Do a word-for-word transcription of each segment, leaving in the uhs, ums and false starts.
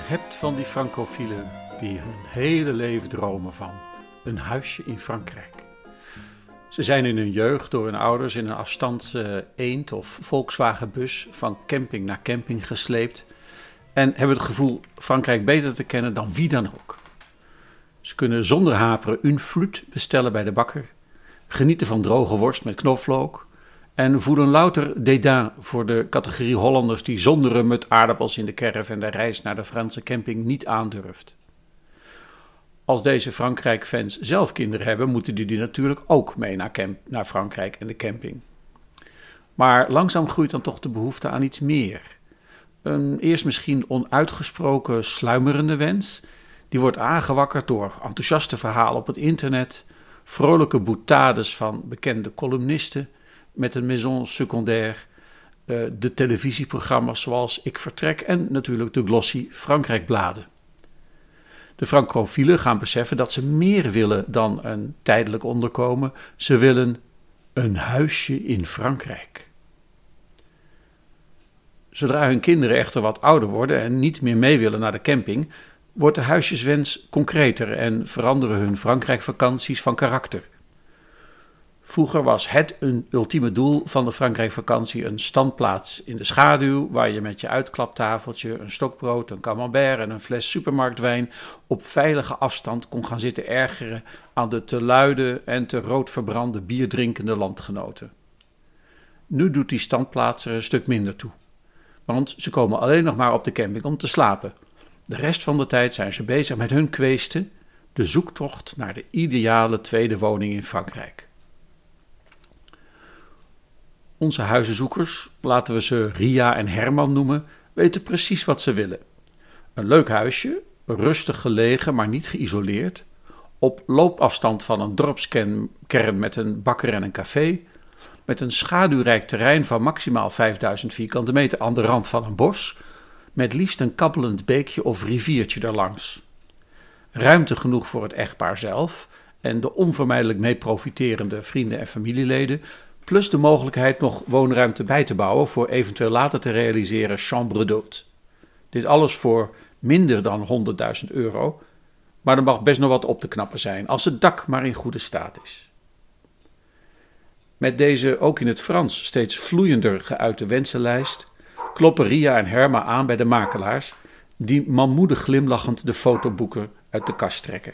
hebt van die francofielen die hun hele leven dromen van een huisje in Frankrijk. Ze zijn in hun jeugd door hun ouders in een afstands uh, eend of Volkswagenbus van camping naar camping gesleept en hebben het gevoel Frankrijk beter te kennen dan wie dan ook. Ze kunnen zonder haperen une flûte bestellen bij de bakker, genieten van droge worst met knoflook en voelen louter dédain voor de categorie Hollanders die zonder rum met aardappels in de caravan de reis naar de Franse camping niet aandurft. Als deze Frankrijk-fans zelf kinderen hebben, moeten die, die natuurlijk ook mee naar, camp, naar Frankrijk en de camping. Maar langzaam groeit dan toch de behoefte aan iets meer. Een eerst misschien onuitgesproken sluimerende wens, die wordt aangewakkerd door enthousiaste verhalen op het internet, vrolijke boutades van bekende columnisten met een maison secondaire, de televisieprogramma's zoals Ik Vertrek en natuurlijk de glossy Frankrijk-bladen. De francofielen gaan beseffen dat ze meer willen dan een tijdelijk onderkomen. Ze willen een huisje in Frankrijk. Zodra hun kinderen echter wat ouder worden en niet meer mee willen naar de camping, wordt de huisjeswens concreter en veranderen hun Frankrijk-vakanties van karakter. Vroeger was het een ultieme doel van de Frankrijk-vakantie een standplaats in de schaduw, waar je met je uitklaptafeltje, een stokbrood, een camembert en een fles supermarktwijn op veilige afstand kon gaan zitten ergeren aan de te luide en te rood verbrande bierdrinkende landgenoten. Nu doet die standplaats er een stuk minder toe, want ze komen alleen nog maar op de camping om te slapen. De rest van de tijd zijn ze bezig met hun kweesten, de zoektocht naar de ideale tweede woning in Frankrijk. Onze huizenzoekers, laten we ze Ria en Herman noemen, weten precies wat ze willen. Een leuk huisje, rustig gelegen maar niet geïsoleerd, op loopafstand van een dorpskern met een bakker en een café, met een schaduwrijk terrein van maximaal vijfduizend vierkante meter aan de rand van een bos, met liefst een kabbelend beekje of riviertje erlangs. Ruimte genoeg voor het echtpaar zelf en de onvermijdelijk mee profiterende vrienden en familieleden, plus de mogelijkheid nog woonruimte bij te bouwen voor eventueel later te realiseren chambre d'hôte. Dit alles voor minder dan honderdduizend euro, maar er mag best nog wat op te knappen zijn als het dak maar in goede staat is. Met deze ook in het Frans steeds vloeiender geuite wensenlijst kloppen Ria en Herma aan bij de makelaars, die manmoedig glimlachend de fotoboeken uit de kast trekken.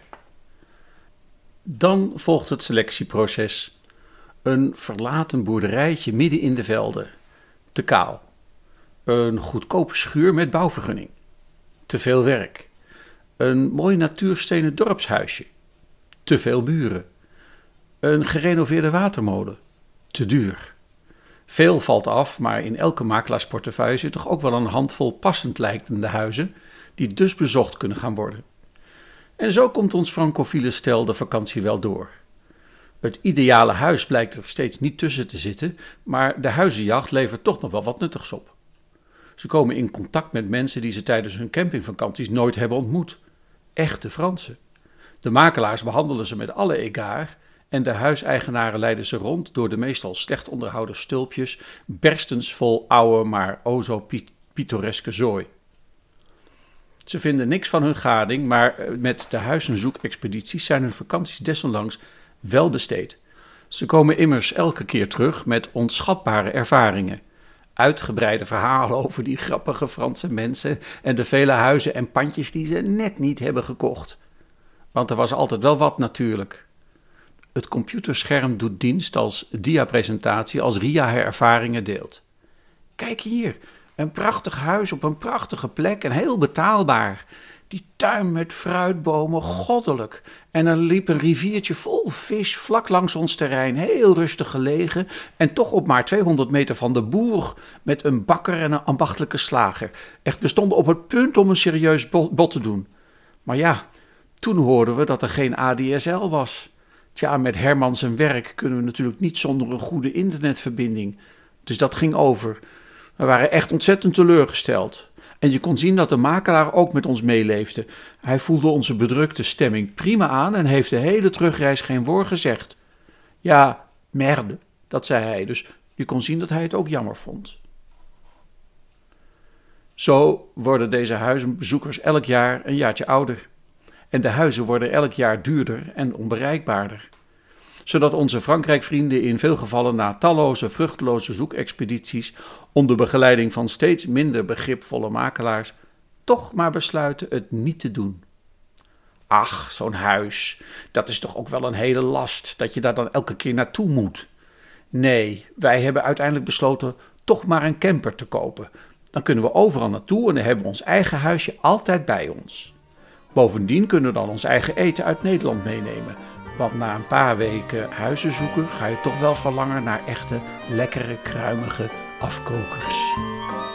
Dan volgt het selectieproces. Een verlaten boerderijtje midden in de velden. Te kaal. Een goedkope schuur met bouwvergunning. Te veel werk. Een mooi natuurstenen dorpshuisje. Te veel buren. Een gerenoveerde watermolen. Te duur. Veel valt af, maar in elke makelaarsportefeuille zit toch ook wel een handvol passend lijkende huizen, die dus bezocht kunnen gaan worden. En zo komt ons francofiele stel de vakantie wel door. Het ideale huis blijkt er steeds niet tussen te zitten, maar de huizenjacht levert toch nog wel wat nuttigs op. Ze komen in contact met mensen die ze tijdens hun campingvakanties nooit hebben ontmoet. Echte Fransen. De makelaars behandelen ze met alle égards en de huiseigenaren leiden ze rond door de meestal slecht onderhouden stulpjes, berstens vol oude maar o zo pittoreske zooi. Ze vinden niks van hun gading, maar met de huizenzoekexpedities zijn hun vakanties desondanks wel besteed. Ze komen immers elke keer terug met onschatbare ervaringen. Uitgebreide verhalen over die grappige Franse mensen en de vele huizen en pandjes die ze net niet hebben gekocht. Want er was altijd wel wat natuurlijk. Het computerscherm doet dienst als diapresentatie als Ria haar ervaringen deelt. Kijk hier, een prachtig huis op een prachtige plek en heel betaalbaar. Die tuin met fruitbomen, goddelijk. En er liep een riviertje vol vis vlak langs ons terrein, heel rustig gelegen en toch op maar tweehonderd meter van de boer met een bakker en een ambachtelijke slager. Echt, we stonden op het punt om een serieus bod te doen. Maar ja, toen hoorden we dat er geen A D S L was. Tja, met Herman zijn werk kunnen we natuurlijk niet zonder een goede internetverbinding. Dus dat ging over. We waren echt ontzettend teleurgesteld. En je kon zien dat de makelaar ook met ons meeleefde. Hij voelde onze bedrukte stemming prima aan en heeft de hele terugreis geen woord gezegd. Ja, merde, dat zei hij, dus je kon zien dat hij het ook jammer vond. Zo worden deze huizenbezoekers elk jaar een jaartje ouder. En de huizen worden elk jaar duurder en onbereikbaarder. Zodat onze Frankrijk-vrienden in veel gevallen na talloze vruchteloze zoekexpedities onder begeleiding van steeds minder begripvolle makelaars toch maar besluiten het niet te doen. Ach, zo'n huis, dat is toch ook wel een hele last, dat je daar dan elke keer naartoe moet. Nee, wij hebben uiteindelijk besloten toch maar een camper te kopen. Dan kunnen we overal naartoe en dan hebben we ons eigen huisje altijd bij ons. Bovendien kunnen we dan ons eigen eten uit Nederland meenemen. Want na een paar weken huizen zoeken ga je toch wel verlangen naar echte, lekkere, kruimige afkokers.